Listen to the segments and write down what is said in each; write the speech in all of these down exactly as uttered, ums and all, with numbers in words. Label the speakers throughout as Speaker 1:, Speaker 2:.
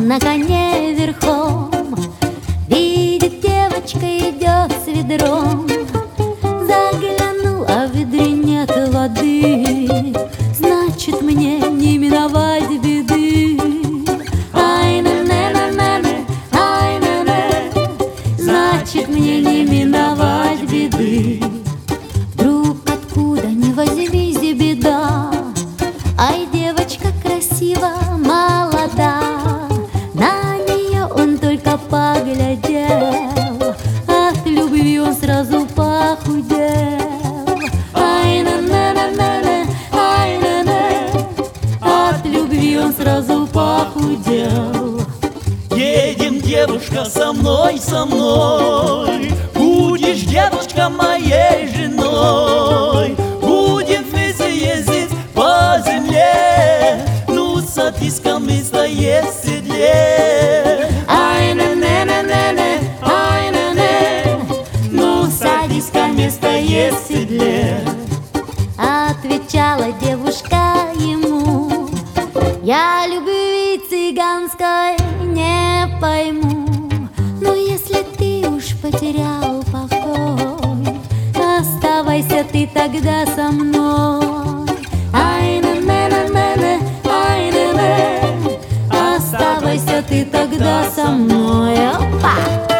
Speaker 1: на коне верхом, видит, девочка идет с ведром. Заглянул, а в ведре нет воды, значит, мне не миновать беды. Ай-на-на-на-на-на, ай-на-на, значит, мне не миновать беды. Вдруг откуда ни возьмись беда, ай, девочка красива, молода. На нее он только поглядел, от любви он сразу похудел. Ай-на-на-на-на-на, ай-на-на, от любви он сразу похудел.
Speaker 2: Едем, девушка, со мной, со мной, будешь, девочка, моей женой. Будем вместе ездить по земле, ну, садись-ка, место есть в седле.
Speaker 1: Ай-на-на-на-на-на, ай-на-на, ну, садись-ка, место есть в седле. Отвечала девушка ему: я любви цыганской не пойму, но если ты уж потерял покой, оставайся ты тогда со мной. Ай-на-на-на-на-на, ай-на-на, оставайся ты тогда со мной. Опа!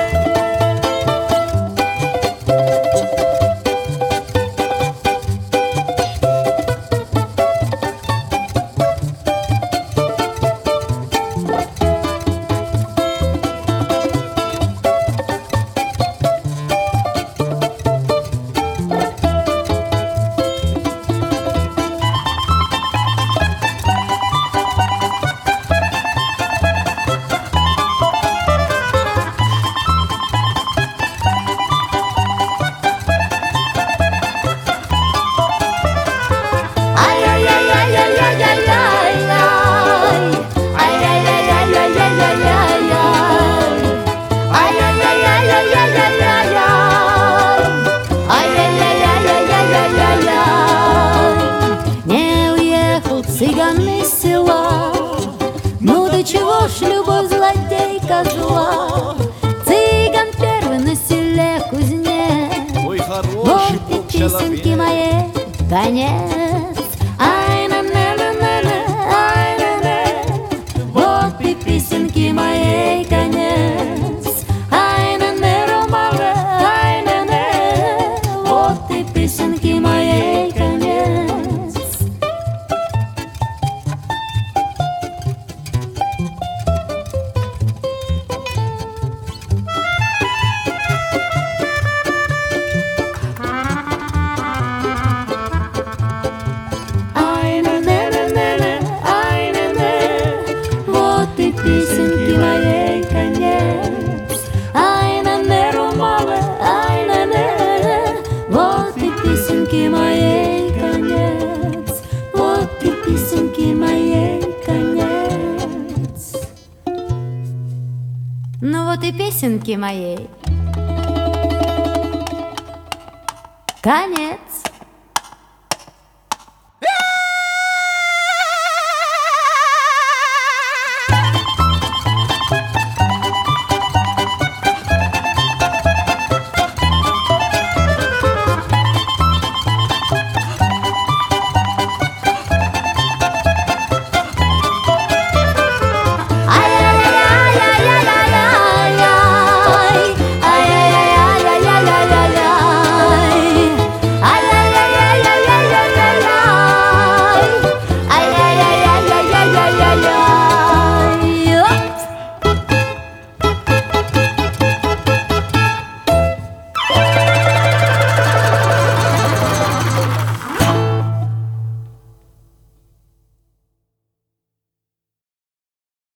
Speaker 1: Цыган из села, ну до чего ж любовь злодейка зла. Цыган первый на селе кузнец,
Speaker 2: Ой, хороший
Speaker 1: вот и
Speaker 2: был
Speaker 1: песенки
Speaker 2: человек.
Speaker 1: моей конец. Ай-на-на-на-на-на, ай-на-на, вот и песенки моей конец. Ай-на-на-ромаве, ай-на-на, вот и песенки моей конец. Песенки моей конец. Ай-на-не, ромаве, ай-на-не, вот и песенки моей конец. Вот и песенки моей конец. Ну вот и песенки моей конец.